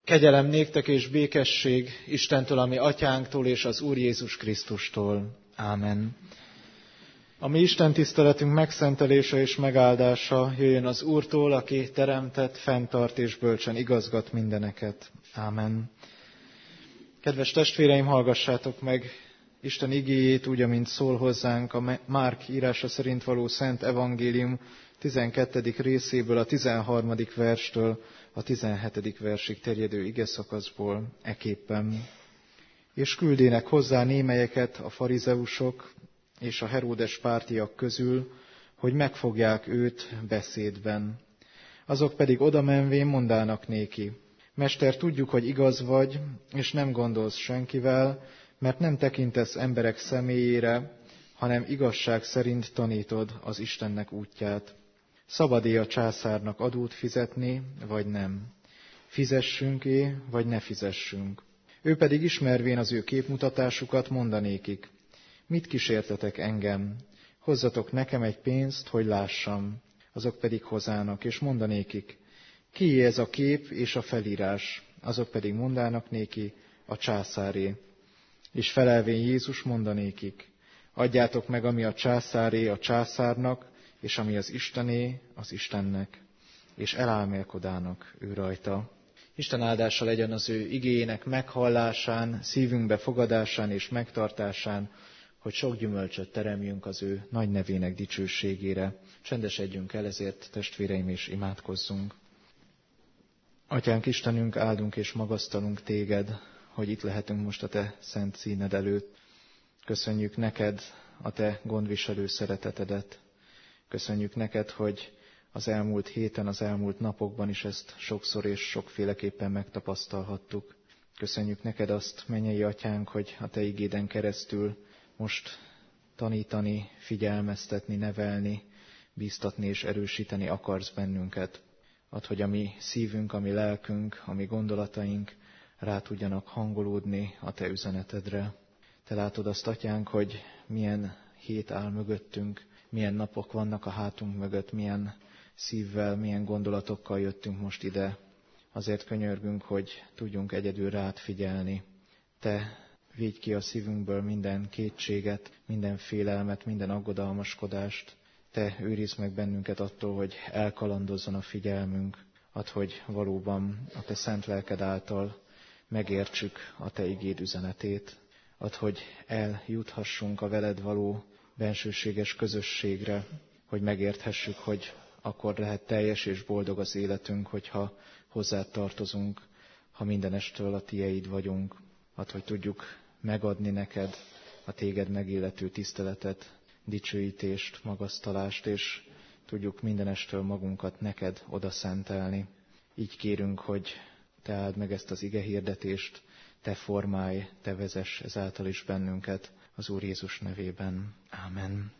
Kegyelem néktek és békesség Istentől, ami atyánktól és az Úr Jézus Krisztustól. Ámen. A mi Isten tiszteletünk megszentelése és megáldása jöjjön az Úrtól, aki teremtett, fenntart és bölcsen igazgat mindeneket. Ámen. Kedves testvéreim, hallgassátok meg Isten igéjét úgy, amint szól hozzánk a Márk írása szerint való Szent Evangélium 12. részéből, a 13. verstől a 17. versig terjedő igeszakaszból eképpen. És küldének hozzá némelyeket a farizeusok és a Heródes pártiak közül, hogy megfogják őt beszédben. Azok pedig odamenvén mondának néki: Mester, tudjuk, hogy igaz vagy, és nem gondolsz senkivel, mert nem tekintesz emberek személyére, hanem igazság szerint tanítod az Istennek útját. Szabad-e a császárnak adót fizetni, vagy nem? Fizessünk-e, vagy ne fizessünk? Ő pedig ismervén az ő képmutatásukat mondanékik: Mit kísértetek engem? Hozzatok nekem egy pénzt, hogy lássam. Azok pedig hozának, és mondanékik: Kié ez a kép és a felírás? Azok pedig mondának néki: A császáré. És felelvén Jézus mondanékik: Adjátok meg, ami a császáré, a császárnak, és ami az Istené, az Istennek. És elálmélkodának ő rajta. Isten áldása legyen az ő igéjének meghallásán, szívünkbe fogadásán és megtartásán, hogy sok gyümölcsöt teremjünk az ő nagy nevének dicsőségére. Csendesedjünk el ezért, testvéreim, és imádkozzunk. Atyánk, Istenünk, áldunk és magasztalunk téged, hogy itt lehetünk most a te szent színed előtt. Köszönjük neked a te gondviselő szeretetedet. Köszönjük neked, hogy az elmúlt héten, az elmúlt napokban is ezt sokszor és sokféleképpen megtapasztalhattuk. Köszönjük neked azt, mennyei atyánk, hogy a te igéden keresztül most tanítani, figyelmeztetni, nevelni, bíztatni és erősíteni akarsz bennünket. Add, hogy a mi szívünk, a mi lelkünk, a mi gondolataink rá tudjanak hangolódni a te üzenetedre. Te látod azt, atyánk, hogy milyen hét áll mögöttünk, milyen napok vannak a hátunk mögött, milyen szívvel, milyen gondolatokkal jöttünk most ide. Azért könyörgünk, hogy tudjunk egyedül rád figyelni. Te védj ki a szívünkből minden kétséget, minden félelmet, minden aggodalmaskodást. Te őrizd meg bennünket attól, hogy elkalandozzon a figyelmünk. Add, hogy valóban a te szent lelked által megértsük a te igéd üzenetét. Add, hogy eljuthassunk a veled való bensőséges közösségre, hogy megérthessük, hogy akkor lehet teljes és boldog az életünk, hogyha hozzád tartozunk, ha mindenestől a tieid vagyunk. Add, hogy tudjuk megadni neked a téged megillető tiszteletet, dicsőítést, magasztalást, és tudjuk mindenestől magunkat neked oda szentelni. Így kérünk, hogy te áld meg ezt az igehirdetést, te formálj, te vezess ezáltal is bennünket, az Úr Jézus nevében. Ámen.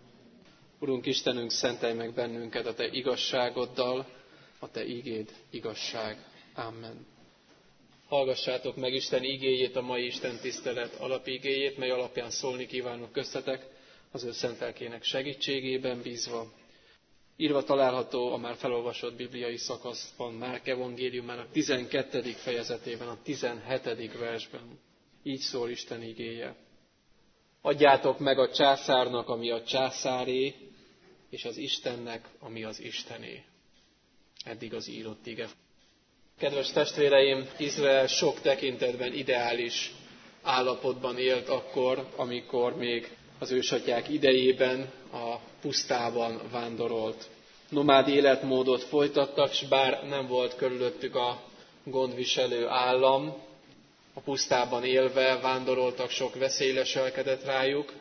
Urunk Istenünk, szentelj meg bennünket a te igazságoddal, a te igéd igazság. Ámen. Hallgassátok meg Isten igéjét, a mai Isten tisztelet alapigéjét, mely alapján szólni kívánok köztetek, az ő szent lelkének segítségében bízva. Írva található a már felolvasott bibliai szakaszban, Márk evangéliumának 12. fejezetében, a 17. versben. Így szól Isten igéje. Adjátok meg a császárnak, ami a császáré, és az Istennek, ami az Istené. Eddig az írott ige. Kedves testvéreim, Izrael sok tekintetben ideális állapotban élt akkor, amikor még az ősatyák idejében a pusztában vándorolt. Nomád életmódot folytattak, s bár nem volt körülöttük a gondviselő állam, a pusztában élve vándoroltak, sok veszély leselkedett rájuk,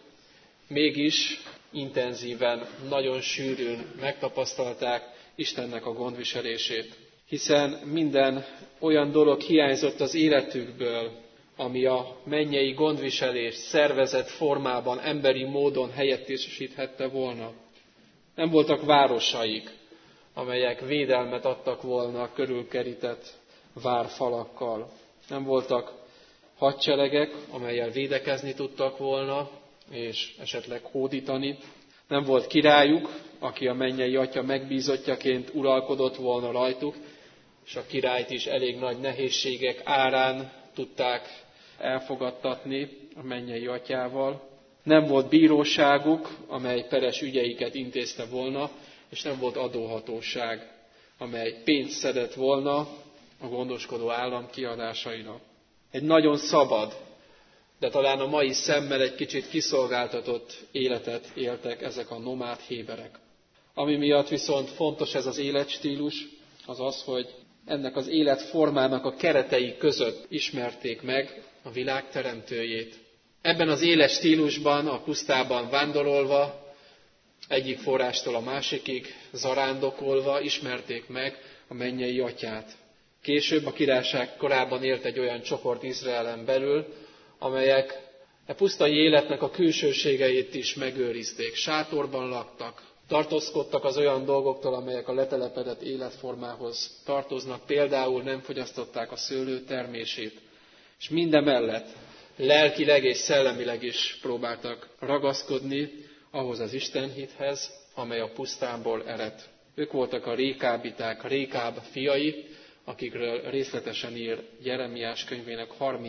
mégis intenzíven, nagyon sűrűn megtapasztalták Istennek a gondviselését. Hiszen minden olyan dolog hiányzott az életükből, ami a mennyei gondviselés szervezett formában, emberi módon helyettesíthette volna. Nem voltak városaik, amelyek védelmet adtak volna a körülkerített várfalakkal. Nem voltak hadseregek, amellyel védekezni tudtak volna, és esetleg hódítani. Nem volt királyuk, aki a mennyei atya megbízottjaként uralkodott volna rajtuk, és a királyt is elég nagy nehézségek árán tudták elfogadtatni a mennyei atyával. Nem volt bíróságuk, amely peres ügyeiket intézte volna, és nem volt adóhatóság, amely pénzt szedett volna a gondoskodó állam kiadásaira. Egy nagyon szabad, de talán a mai szemmel egy kicsit kiszolgáltatott életet éltek ezek a nomád héberek. Ami miatt viszont fontos ez az életstílus, az az, hogy ennek az életformának a keretei között ismerték meg a világ teremtőjét. Ebben az éles stílusban, a pusztában vándorolva, egyik forrástól a másikig zarándokolva ismerték meg a mennyei atyát. Később a királyság korában élt egy olyan csoport Izraelen belül, amelyek a pusztai életnek a külsőségeit is megőrizték. Sátorban laktak, tartózkodtak az olyan dolgoktól, amelyek a letelepedett életformához tartoznak. Például nem fogyasztották a szőlő termését. És mindemellett lelkileg és szellemileg is próbáltak ragaszkodni ahhoz az istenhithez, amely a pusztából ered. Ők voltak a rékábiták, Rékáb fiai, akikről részletesen ír Jeremiás könyvének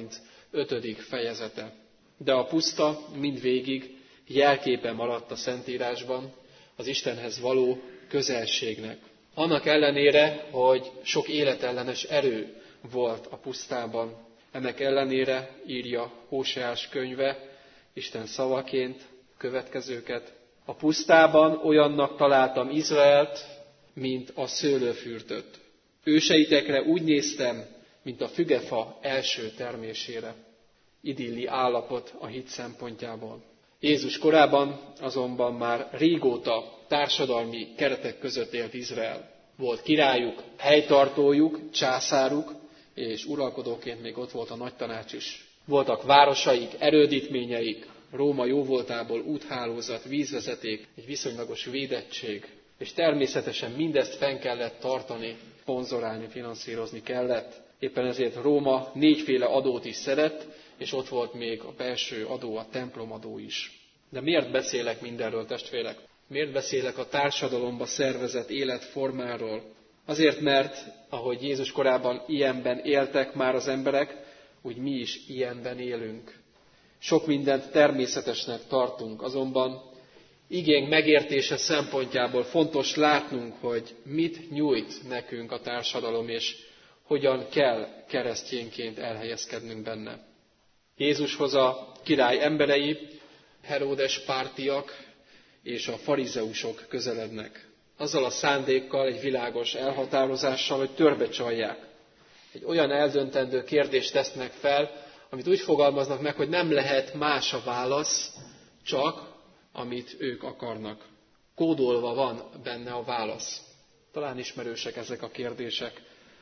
35. fejezete. De a puszta mindvégig jelképe maradt a Szentírásban az Istenhez való közelségnek. Annak ellenére, hogy sok életellenes erő volt a pusztában, ennek ellenére írja Hóseás könyve Isten szavaként következőket. A pusztában olyannak találtam Izraelt, mint a szőlőfürtöt. Őseitekre úgy néztem, mint a fügefa első termésére. Idilli állapot a hit szempontjából. Jézus korában azonban már régóta társadalmi keretek között élt Izrael. Volt királyuk, helytartójuk, császáruk, és uralkodóként még ott volt a nagytanács is. Voltak városaik, erődítményeik, Róma jóvoltából úthálózat, vízvezeték, egy viszonylagos védettség, és természetesen mindezt fenn kellett tartani, szponzorálni, finanszírozni kellett. Éppen ezért Róma 4 adót is szedett, és ott volt még a belső adó, a templomadó is. De miért beszélek mindenről, testvérek? Miért beszélek a társadalomba szervezett életformáról? Azért, mert ahogy Jézus korában ilyenben éltek már az emberek, úgy mi is ilyenben élünk. Sok mindent természetesnek tartunk, azonban igénk megértése szempontjából fontos látnunk, hogy mit nyújt nekünk a társadalom, és hogyan kell keresztényként elhelyezkednünk benne. Jézushoz a király emberei, Heródes pártiak és a farizeusok közelednek. Azzal a szándékkal, egy világos elhatározással, hogy törbecsalják. Egy olyan eldöntendő kérdést tesznek fel, amit úgy fogalmaznak meg, hogy nem lehet más a válasz, csak amit ők akarnak. Kódolva van benne a válasz. Talán ismerősek ezek a kérdések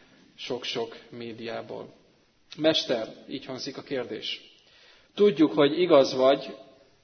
sok-sok médiából. Mester, így hangzik a kérdés. Tudjuk, hogy igaz vagy,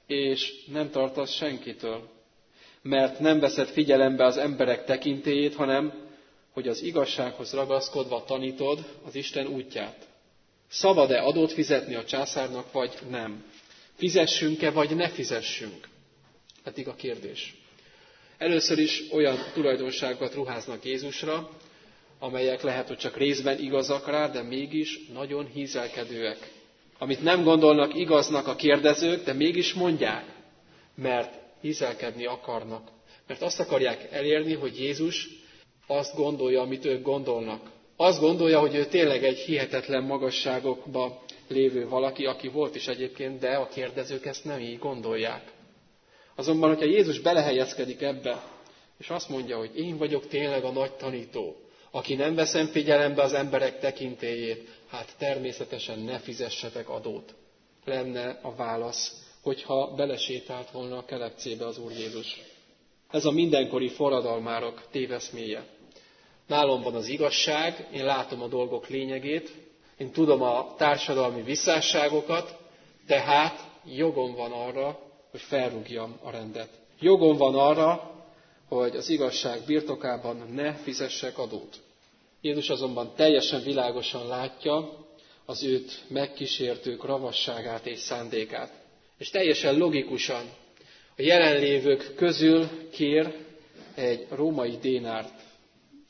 és nem tartasz senkitől, mert nem veszed figyelembe az emberek tekintélyét, hanem hogy az igazsághoz ragaszkodva tanítod az Isten útját. Szabad-e adót fizetni a császárnak, vagy nem? Fizessünk-e, vagy ne fizessünk? Eddig a kérdés. Először is olyan tulajdonságokat ruháznak Jézusra, amelyek lehet, hogy csak részben igazak rá, de mégis nagyon hízelkedőek. Amit nem gondolnak igaznak a kérdezők, de mégis mondják, mert hízelkedni akarnak. Mert azt akarják elérni, hogy Jézus azt gondolja, amit ők gondolnak. Azt gondolja, hogy ő tényleg egy hihetetlen magasságokba lévő valaki, aki volt is egyébként, de a kérdezők ezt nem így gondolják. Azonban, hogyha Jézus belehelyezkedik ebbe, és azt mondja, hogy én vagyok tényleg a nagy tanító, aki nem veszem figyelembe az emberek tekintélyét, hát természetesen ne fizessetek adót. Lenne a válasz, hogyha belesétált volna a kelepcébe az Úr Jézus. Ez a mindenkori forradalmárok téveszméje. Nálam van az igazság, én látom a dolgok lényegét, én tudom a társadalmi visszásságokat, tehát jogom van arra, hogy felrúgjam a rendet. Jogom van arra, hogy az igazság birtokában ne fizessek adót. Jézus azonban teljesen világosan látja az őt megkísértők ravasságát és szándékát. És teljesen logikusan a jelenlévők közül kér egy római dénárt,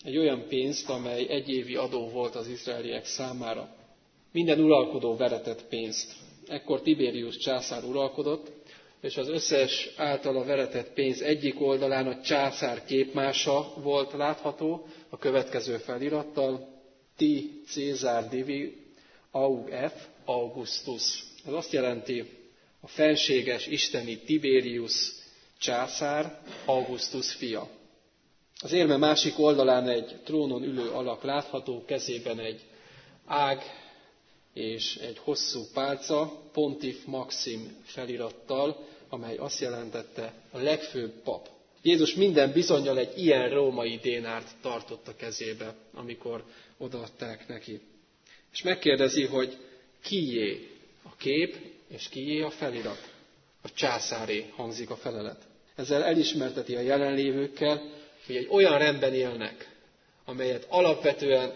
egy olyan pénzt, amely egyévi adó volt az izraeliek számára. Minden uralkodó veretett pénzt. Ekkor Tiberius császár uralkodott, és az összes általa veretett pénz egyik oldalán a császár képmása volt látható, a következő felirattal: Ti Caesar Divi Aug F. Augustus. Ez azt jelenti, a fenséges isteni Tiberius császár, Augustus fia. Az érme másik oldalán egy trónon ülő alak látható, kezében egy ág és egy hosszú pálca, Pontif Maxim felirattal, amely azt jelentette, a legfőbb pap. Jézus minden bizonnyal egy ilyen római dénárt tartott a kezébe, amikor odaadták neki. És megkérdezi, hogy kié a kép, és kié a felirat. A császáré, hangzik a felelet. Ezzel elismerteti a jelenlévőkkel, hogy egy olyan rendben élnek, amelyet alapvetően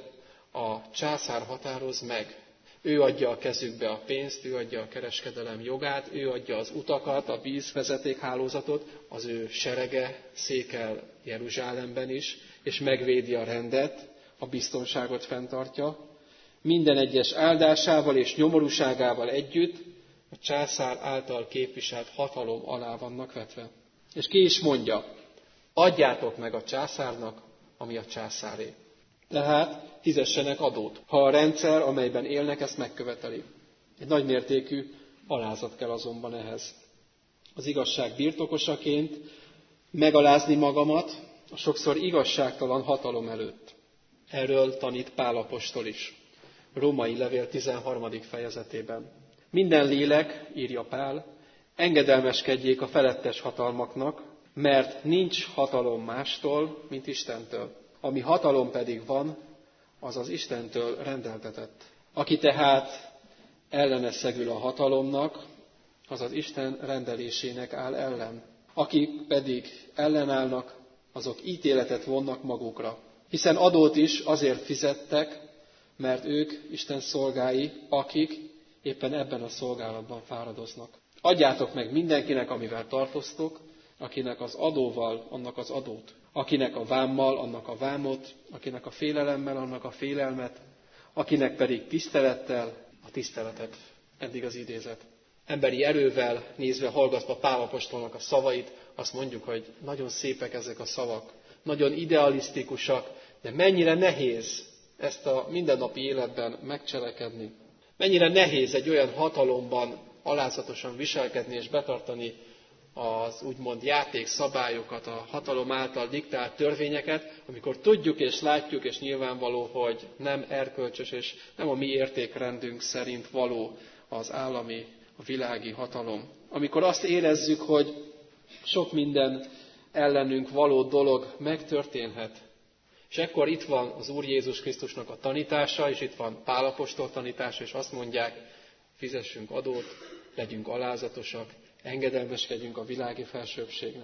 a császár határoz meg. Ő adja a kezükbe a pénzt, ő adja a kereskedelem jogát, ő adja az utakat, a vízvezetékhálózatot, az ő serege székel Jeruzsálemben is, és megvédi a rendet, a biztonságot fenntartja. Minden egyes áldásával és nyomorúságával együtt a császár által képviselt hatalom alá vannak vetve. És ki is mondja, adjátok meg a császárnak, ami a császáré. Tehát fizessenek adót, ha a rendszer, amelyben élnek, ezt megköveteli. Egy nagymértékű alázat kell azonban ehhez. Az igazság birtokosaként megalázni magamat a sokszor igazságtalan hatalom előtt. Erről tanít Pál apostol is. Római levél 13. fejezetében. Minden lélek, írja Pál, engedelmeskedjék a felettes hatalmaknak, mert nincs hatalom mástól, mint Istentől. Ami hatalom pedig van, az az Istentől rendeltetett. Aki tehát ellene szegül a hatalomnak, az az Isten rendelésének áll ellen. Akik pedig ellenállnak, azok ítéletet vonnak magukra. Hiszen adót is azért fizettek, mert ők Isten szolgái, akik éppen ebben a szolgálatban fáradoznak. Adjátok meg mindenkinek, amivel tartoztok, akinek az adóval, annak az adót, akinek a vámmal, annak a vámot, akinek a félelemmel, annak a félelmet, akinek pedig tisztelettel, a tiszteletet. Eddig az idézet. Emberi erővel nézve, hallgatva Pál apostolnak a szavait, azt mondjuk, hogy nagyon szépek ezek a szavak, nagyon idealisztikusak, de mennyire nehéz ezt a mindennapi életben megcselekedni. Mennyire nehéz egy olyan hatalomban alázatosan viselkedni és betartani az úgymond játékszabályokat, a hatalom által diktált törvényeket, amikor tudjuk és látjuk, és nyilvánvaló, hogy nem erkölcsös és nem a mi értékrendünk szerint való az állami, a világi hatalom. Amikor azt érezzük, hogy sok minden ellenünk való dolog megtörténhet, és ekkor itt van az Úr Jézus Krisztusnak a tanítása, és itt van Pál apostol tanítása, és azt mondják, fizessünk adót, legyünk alázatosak, engedelmeskedjünk a világi felsőbbségnek.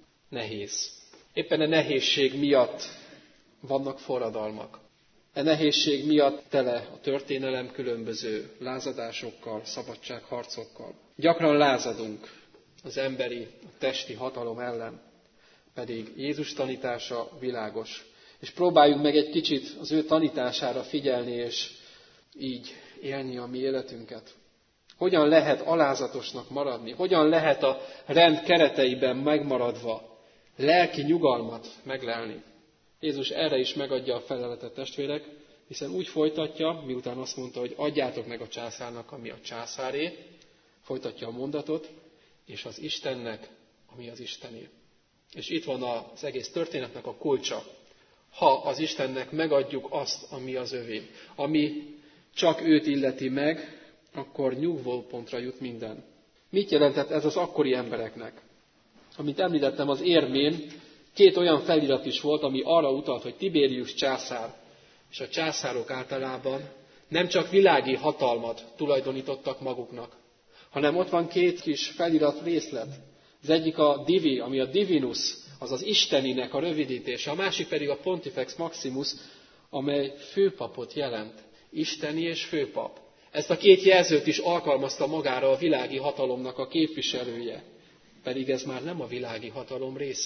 Nehéz. Éppen a nehézség miatt vannak forradalmak. A nehézség miatt tele a történelem különböző lázadásokkal, szabadságharcokkal. Gyakran lázadunk az emberi, a testi hatalom ellen, pedig Jézus tanítása világos. És próbáljuk meg egy kicsit az ő tanítására figyelni, és így élni a mi életünket. Hogyan lehet alázatosnak maradni? Hogyan lehet a rend kereteiben megmaradva lelki nyugalmat meglelni? Jézus erre is megadja a feleletet, testvérek, hiszen úgy folytatja, miután azt mondta, hogy adjátok meg a császárnak, ami a császáré, folytatja a mondatot, és az Istennek, ami az Istené. És itt van az egész történetnek a kulcsa. Ha az Istennek megadjuk azt, ami az övé, ami csak őt illeti meg, akkor nyugvópontra jut minden. Mit jelentett ez az akkori embereknek? Amint említettem, az érmén 2 olyan felirat is volt, ami arra utalt, hogy Tiberius császár és a császárok általában nem csak világi hatalmat tulajdonítottak maguknak, hanem ott van 2 kis felirat részlet. Az egyik a Divi, ami a Divinus, az az isteninek a rövidítése, a másik pedig a Pontifex Maximus, amely főpapot jelent. Isteni és főpap. Ezt a 2 jelzőt is alkalmazta magára a világi hatalomnak a képviselője. Pedig ez már nem a világi hatalom része.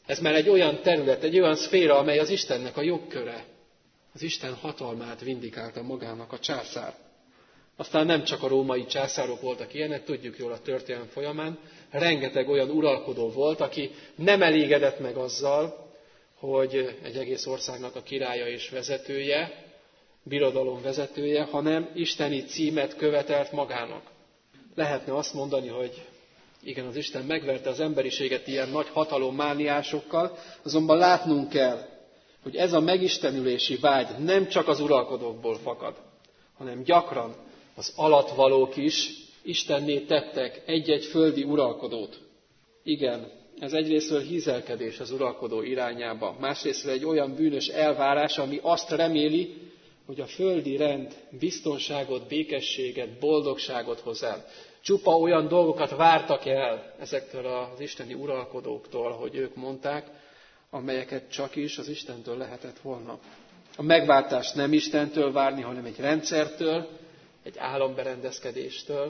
Ez már egy olyan terület, egy olyan szféra, amely az Istennek a jogköre. Az Isten hatalmát vindikálta magának a császár. Aztán nem csak a római császárok voltak ilyenek, tudjuk jól a történelem folyamán. Rengeteg olyan uralkodó volt, aki nem elégedett meg azzal, hogy egy egész országnak a királya és vezetője, birodalom vezetője, hanem isteni címet követelt magának. Lehetne azt mondani, hogy igen, az Isten megverte az emberiséget ilyen nagy hatalommániásokkal, azonban látnunk kell, hogy ez a megistenülési vágy nem csak az uralkodókból fakad, hanem gyakran az alattvalók is istenné tettek egy-egy földi uralkodót. Igen, ez egyrészről hízelkedés az uralkodó irányába, másrészről egy olyan bűnös elvárás, ami azt reméli, hogy a földi rend biztonságot, békességet, boldogságot hoz el. Csupa olyan dolgokat vártak el ezektől az isteni uralkodóktól, hogy ők mondták, amelyeket csak is az Istentől lehetett volna. A megváltást nem Istentől várni, hanem egy rendszertől, egy államberendezkedéstől,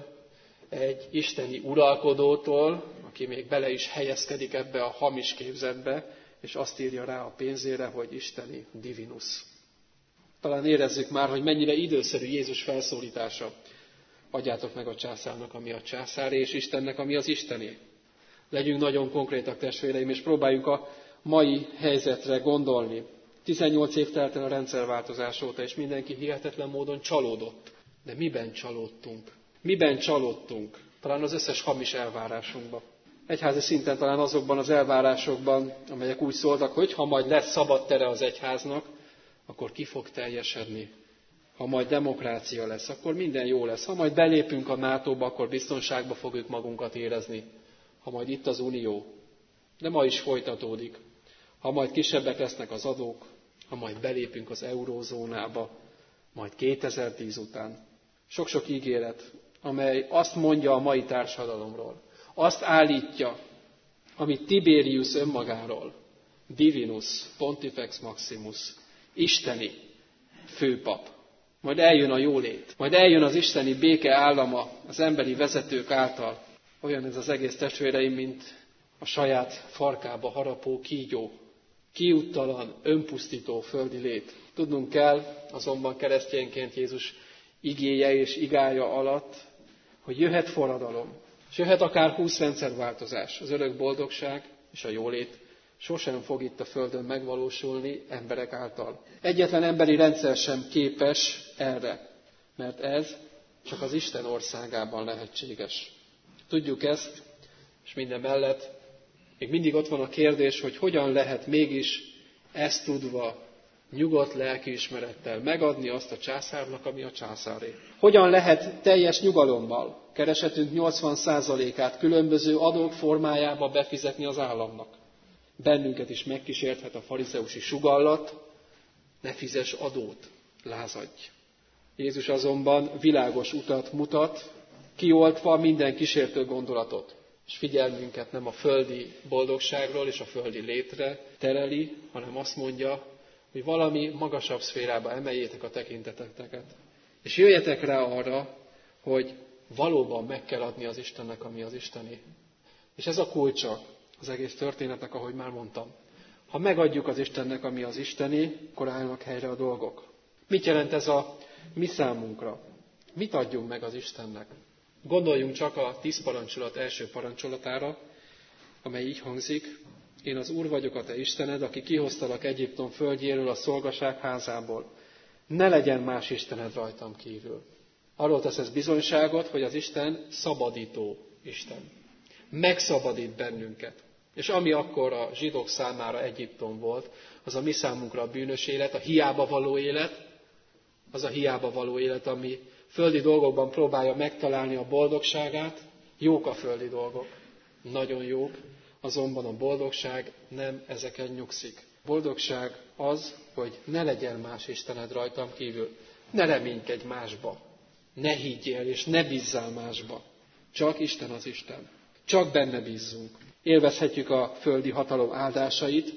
egy isteni uralkodótól, aki még bele is helyezkedik ebbe a hamis képzetbe, és azt írja rá a pénzére, hogy isteni divinus. Talán érezzük már, hogy mennyire időszerű Jézus felszólítása. Adjátok meg a császárnak, ami a császáré, és Istennek, ami az Istené. Legyünk nagyon konkrétak, testvéreim, és próbáljunk a mai helyzetre gondolni. 18 év telt el a rendszerváltozás óta, és mindenki hihetetlen módon csalódott. De miben csalódtunk? Miben csalódtunk? Talán az összes hamis elvárásunkban. Egyházi szinten talán azokban az elvárásokban, amelyek úgy szóltak, hogy ha majd lesz szabad tere az egyháznak, akkor ki fog teljesedni. Ha majd demokrácia lesz, akkor minden jó lesz. Ha majd belépünk a NATO-ba, akkor biztonságba fogjuk magunkat érezni. Ha majd itt az Unió. De ma is folytatódik. Ha majd kisebbek lesznek az adók, ha majd belépünk az eurózónába, majd 2010 után. Sok-sok ígéret, amely azt mondja a mai társadalomról, azt állítja, amit Tiberius önmagáról, Divinus, Pontifex Maximus, isteni főpap. Majd eljön a jólét, majd eljön az isteni béke állama az emberi vezetők által. Olyan ez az egész, testvéreim, mint a saját farkába harapó kígyó, kiúttalan, önpusztító földi lét. Tudnunk kell azonban keresztényként Jézus igéje és igája alatt, hogy jöhet forradalom, és jöhet akár 20 rendszerváltozás, az örök boldogság és a jólét sosem fog itt a földön megvalósulni emberek által. Egyetlen emberi rendszer sem képes erre, mert ez csak az Isten országában lehetséges. Tudjuk ezt, és minden mellett még mindig ott van a kérdés, hogy hogyan lehet mégis ezt tudva nyugodt lelkiismerettel megadni azt a császárnak, ami a császáré. Hogyan lehet teljes nyugalommal keresetünk 80%-át különböző adók formájába befizetni az államnak? Bennünket is megkísérthet a farizeusi sugallat, ne fizess adót, lázadj. Jézus azonban világos utat mutat, kioltva minden kísértő gondolatot, és figyelmünket nem a földi boldogságról és a földi létre tereli, hanem azt mondja, hogy valami magasabb szférába emeljétek a tekinteteket. És jöjjetek rá arra, hogy valóban meg kell adni az Istennek, ami az Isteni. És ez a kulcsa az egész történetnek, ahogy már mondtam. Ha megadjuk az Istennek, ami az Isteni, akkor állnak helyre a dolgok. Mit jelent ez a mi számunkra? Mit adjunk meg az Istennek? Gondoljunk csak a 10 parancsolat első parancsolatára, amely így hangzik: Én az Úr vagyok, a te Istened, aki kihoztalak Egyiptom földjéről, a szolgaság házából. Ne legyen más istened rajtam kívül. Arról tesz ez bizonyságot, hogy az Isten szabadító Isten. Megszabadít bennünket. És ami akkor a zsidók számára Egyiptom volt, az a mi számunkra a bűnös élet, a hiába való élet, az a hiába való élet, ami földi dolgokban próbálja megtalálni a boldogságát. Jók a földi dolgok, nagyon jók, azonban a boldogság nem ezeken nyugszik. Boldogság az, hogy ne legyen más istened rajtam kívül. Ne reménykedj másba, ne higgyél és ne bízzál másba. Csak Isten az Isten. Csak benne bízzunk. Élvezhetjük a földi hatalom áldásait,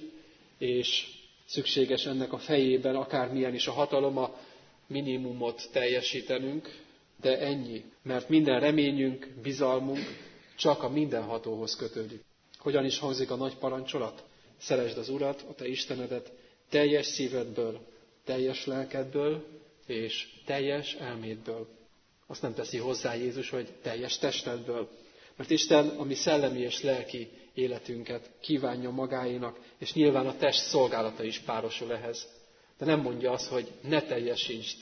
és szükséges ennek a fejében, akármilyen is a hatalom, a minimumot teljesítenünk, de ennyi, mert minden reményünk, bizalmunk csak a mindenhatóhoz kötődik. Hogyan is hangzik a nagy parancsolat? Szeresd az Urat, a te Istenedet, teljes szívedből, teljes lelkedből és teljes elmédből. Azt nem teszi hozzá Jézus, hogy teljes testedből. Mert Isten a mi szellemi és lelki életünket kívánja magáénak, és nyilván a test szolgálata is párosul ehhez. De nem mondja azt, hogy ne teljesítsd,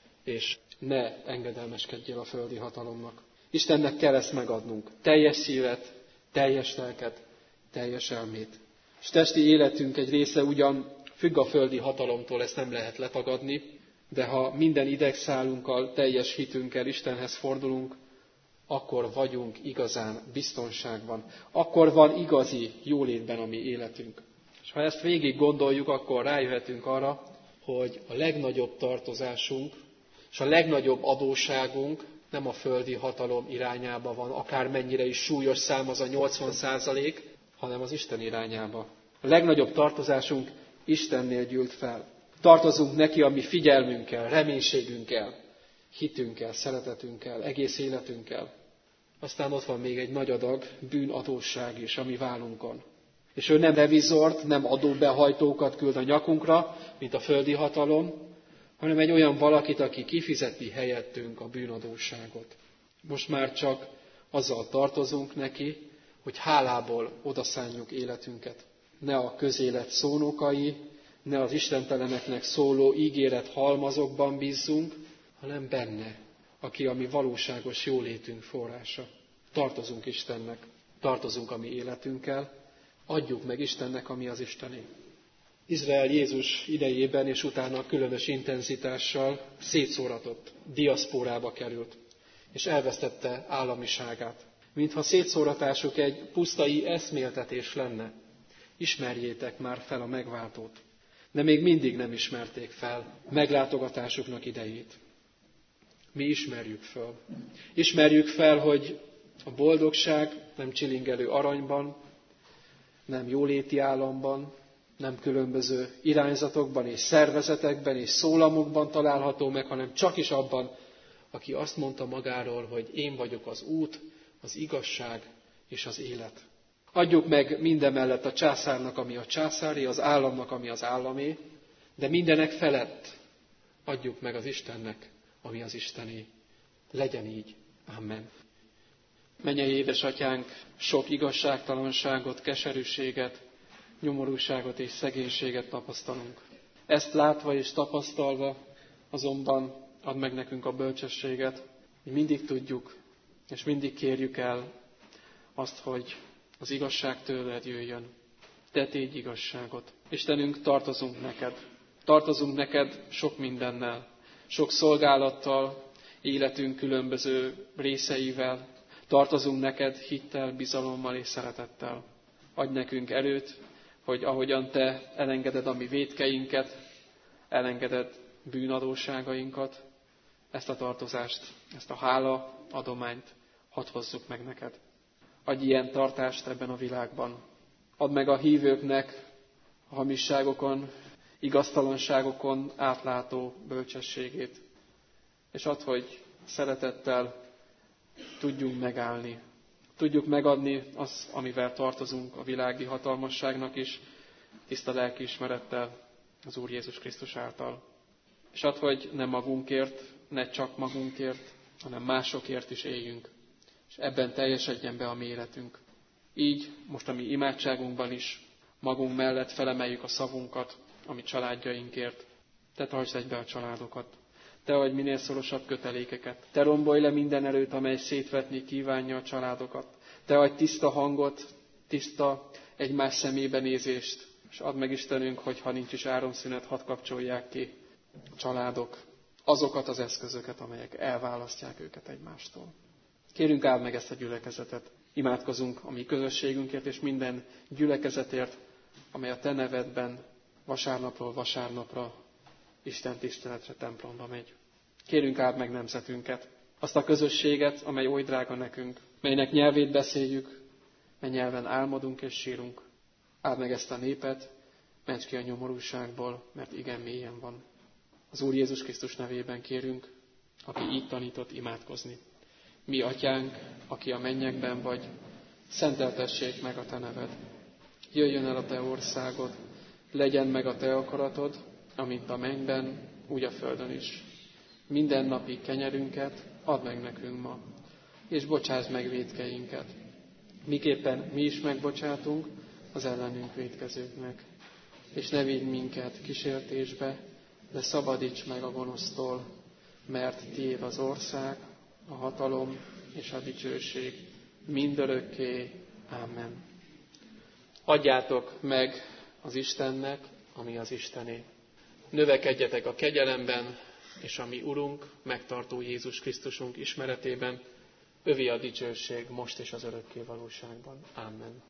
és ne engedelmeskedjél a földi hatalomnak. Istennek kell ezt megadnunk. Teljes szívet, teljes lelket, teljes elmét. És testi életünk egy része ugyan függ a földi hatalomtól, ezt nem lehet letagadni, de ha minden idegszálunkkal, teljes hitünkkel Istenhez fordulunk, akkor vagyunk igazán biztonságban. Akkor van igazi jólétben a mi életünk. És ha ezt végig gondoljuk, akkor rájöhetünk arra, hogy a legnagyobb tartozásunk és a legnagyobb adósságunk nem a földi hatalom irányába van, akármennyire is súlyos szám az a 80%, hanem az Isten irányába. A legnagyobb tartozásunk Istennél gyűlt fel. Tartozunk neki a mi figyelmünkkel, reménységünkkel, hitünkkel, szeretetünkkel, egész életünkkel. Aztán ott van még egy nagy adag bűnadósság is a mi vállunkon. És ő nem revizort, nem adóbehajtókat küld a nyakunkra, mint a földi hatalom, hanem egy olyan valakit, aki kifizeti helyettünk a bűnadósságot. Most már csak azzal tartozunk neki, hogy hálából odaszánjuk életünket. Ne a közélet szónokai, ne az istenteleneknek szóló ígéret halmazokban bízzunk, hanem benne, aki a mi valóságos jólétünk forrása. Tartozunk Istennek, tartozunk a mi életünkkel, adjuk meg Istennek, ami az Istené. Izrael Jézus idejében és utána különös intenzitással szétszóratott, diaszpórába került, és elvesztette államiságát. Mintha szétszóratásuk egy pusztai eszméltetés lenne. Ismerjétek már fel a megváltót. De még mindig nem ismerték fel meglátogatásuknak idejét. Mi ismerjük fel. Ismerjük fel, hogy a boldogság nem csilingelő aranyban, nem jóléti államban, nem különböző irányzatokban és szervezetekben és szólamokban található meg, hanem csak is abban, aki azt mondta magáról, hogy én vagyok az út, az igazság és az élet. Adjuk meg mindemellett a császárnak, ami a császári, az államnak, ami az államé, de mindenek felett adjuk meg az Istennek, ami az Istené. Legyen így. Amen. Mennyei édesatyánk, sok igazságtalanságot, keserűséget, nyomorúságot és szegénységet tapasztalunk. Ezt látva és tapasztalva azonban add meg nekünk a bölcsességet, hogy mindig tudjuk és mindig kérjük el azt, hogy az igazság tőled jöjjön. Te tégy igazságot. Istenünk, tartozunk neked. Tartozunk neked sok mindennel, sok szolgálattal, életünk különböző részeivel. Tartozunk neked hittel, bizalommal és szeretettel. Adj nekünk erőt, hogy ahogyan te elengeded a mi vétkeinket, elengeded bűnadósságainkat, ezt a tartozást, ezt a hála adományt hadd hozzuk meg neked. Adj ilyen tartást ebben a világban. Add meg a hívőknek a hamisságokon, igaztalanságokon átlátó bölcsességét. És add, hogy szeretettel tudjunk megállni. Tudjuk megadni azt, amivel tartozunk a világi hatalmasságnak is, tiszta lelkiismerettel az Úr Jézus Krisztus által. És add, hogy ne magunkért, ne csak magunkért, hanem másokért is éljünk. És ebben teljesedjen be a mi életünk. Így most a mi imádságunkban is magunk mellett felemeljük a szavunkat a mi családjainkért. Te tartsd egybe a családokat. Te adj minél szorosabb kötelékeket. Te rombolj le minden erőt, amely szétvetni kívánja a családokat. Te adj tiszta hangot, tiszta egymás szemébe nézést. És add meg Istenünk, hogy ha nincs is áramszünet, hadd kapcsolják ki a családok azokat az eszközöket, amelyek elválasztják őket egymástól. Kérünk, áld meg ezt a gyülekezetet. Imádkozunk a mi közösségünkért és minden gyülekezetért, amely a te nevedben vasárnapról vasárnapra Isten tiszteletre, templomba megy. Kérünk, áld meg nemzetünket, azt a közösséget, amely oly drága nekünk, melynek nyelvét beszéljük, mely nyelven álmodunk és sírunk. Áld meg ezt a népet, ments ki a nyomorúságból, mert igen mélyen van. Az Úr Jézus Krisztus nevében kérünk, aki így tanított imádkozni. Mi, Atyánk, aki a mennyekben vagy, szenteltessék meg a te neved. jöjjön el a te országod, legyen meg a te akaratod, amint a mennyben, úgy a földön is. Mindennapi kenyerünket add meg nekünk ma, és bocsásd meg vétkeinket, miképpen mi is megbocsátunk az ellenünk vétkezőknek. És ne vigy minket kísértésbe, de szabadíts meg a gonosztól, mert tiéd az ország, a hatalom és a dicsőség mindörökké. Amen. Adjátok meg az Istennek, ami az Istené. Növekedjetek a kegyelemben, és a mi Urunk, megtartó Jézus Krisztusunk ismeretében, övé a dicsőség most és az örökké valóságban. Amen.